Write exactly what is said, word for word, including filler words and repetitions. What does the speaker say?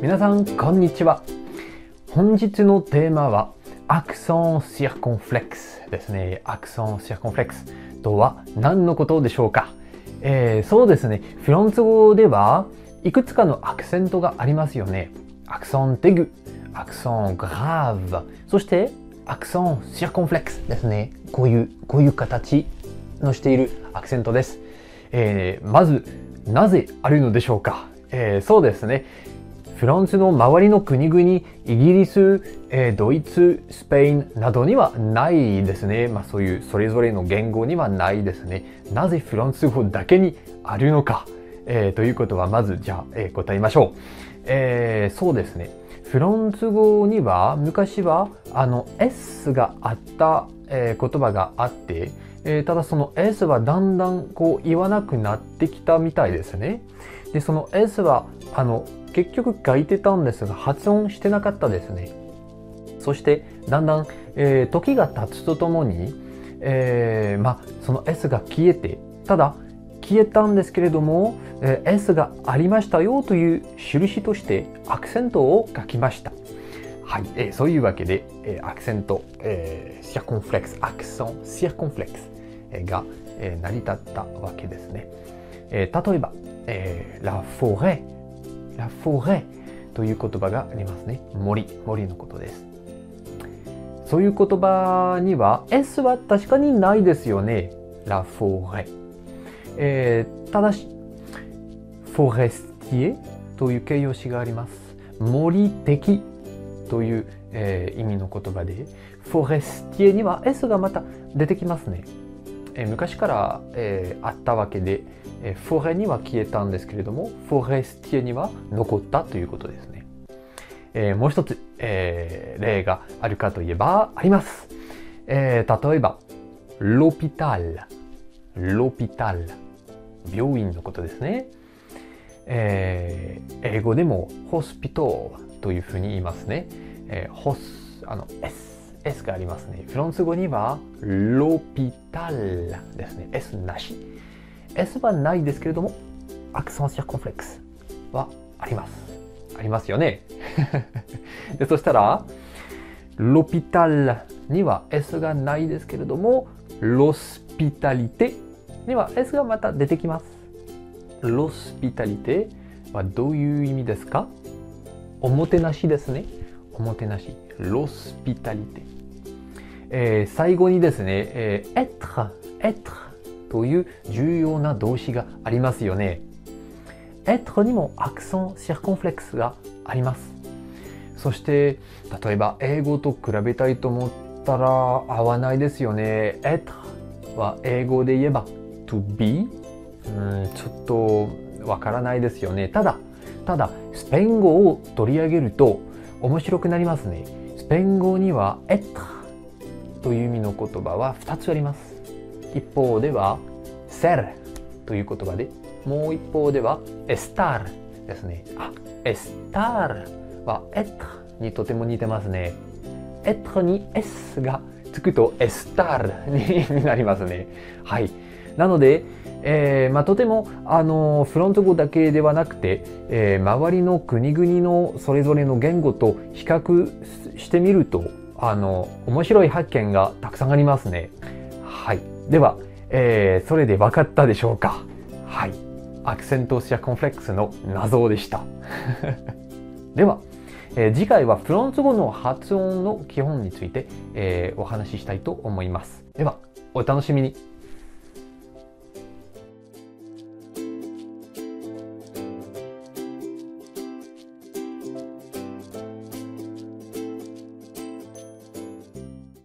皆さんこんにちは。本日のテーマはアクソンシーコンフレックスですね。アクソンシーコンフレックスとは何のことでしょうか。えー、そうですね。フランス語ではいくつかのアクセントがありますよね。アクソンテグ、アクソングラーヴ、そしてアクソンシーコンフレックスですね。こういうこういう形のしているアクセントです。えー、まずなぜあるのでしょうか。えー、そうですね。フランスの周りの国々、イギリス、えー、ドイツ、スペインなどにはないですね。まあそういうそれぞれの言語にはないですね。なぜフランス語だけにあるのか、えー、ということはまずじゃあ、えー、答えましょう。えー、そうですね。フランス語には昔はあの S があった、えー、言葉があって、えー、ただその S はだんだんこう言わなくなってきたみたいですね。でその S はあの結局書いてたんですが発音してなかったですね。そしてだんだん、えー、時が経つとともに、えー、まあその S が消えて、ただ消えたんですけれども、えー、S がありましたよという印としてアクセントを書きました。はい、えー、そういうわけで、えー、アクセント、えー、シーコンフレックス、アクソンシーコンフレックスが、えー、成り立ったわけですね。えー、例えば、えー、ラフォレラフォレという言葉がありますね。森、森のことです。そういう言葉には S は確かにないですよね。ラフォレ。えー、ただし、フォレスティエという形容詞があります。森的という、えー、意味の言葉で、フォレスティエには S がまた出てきますね。えー、昔から、えー、あったわけで、フォレには消えたんですけれども、フォレスティエには残ったということですね。えー、もう一つ、えー、例があるかといえばあります。えー、例えば、ロピタル、ロピタル、病院のことですね。えー、英語でもホスピトルというふうに言いますね。えー、ホス、あの S、S がありますね。フランス語にはロピタルですね。S なし。S はないですけれども、アクソンシーコンフレックスはあります。ありますよね。でそしたら、ロピタルには S がないですけれども、ロスピタリテには S がまた出てきます。ロスピタリテはどういう意味ですか？おもてなしですね。おもてなし。ロスピタリテ。えー、最後にですね、えー、エトラ、エトラ。という重要な動詞がありますよね。êtreにもアクソンシーコンフレックスがあります。そして例えば英語と比べたいと思ったら合わないですよね。êtreは英語で言えば to be、うん、ちょっとわからないですよね。ただただスペイン語を取り上げると面白くなりますね。スペイン語には êtreという意味の言葉はふたつあります。一方では ser という言葉で、もう一方では estar ですね。あ、estar は être にとても似てますね。être に s がつくと estar になりますね。はい。なので、えーまあ、とてもあのフランス語だけではなくて、えー、周りの国々のそれぞれの言語と比較してみると、あの面白い発見がたくさんありますね。はい。では、えー、それで分かったでしょうか。はい。アクセントシーコンフレックスの謎でした。では、えー、次回はフランス語の発音の基本について、えー、お話ししたいと思います。では、お楽しみに。